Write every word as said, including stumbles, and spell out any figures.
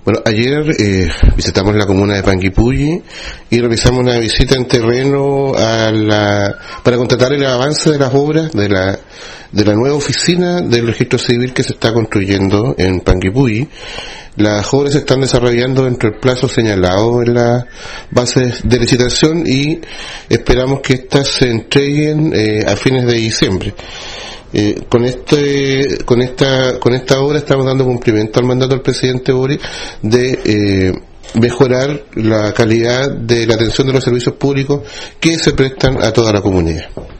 Bueno, ayer eh, visitamos la comuna de Panguipulli y realizamos una visita en terreno a la, para constatar el avance de las obras de la, de la nueva oficina del registro civil que se está construyendo en Panguipulli. Las obras se están desarrollando dentro del plazo señalado en las bases de licitación y esperamos que éstas se entreguen eh, a fines de diciembre. Eh, con este, con esta, con esta obra estamos dando cumplimiento al mandato del presidente Boric de eh, mejorar la calidad de la atención de los servicios públicos que se prestan a toda la comunidad.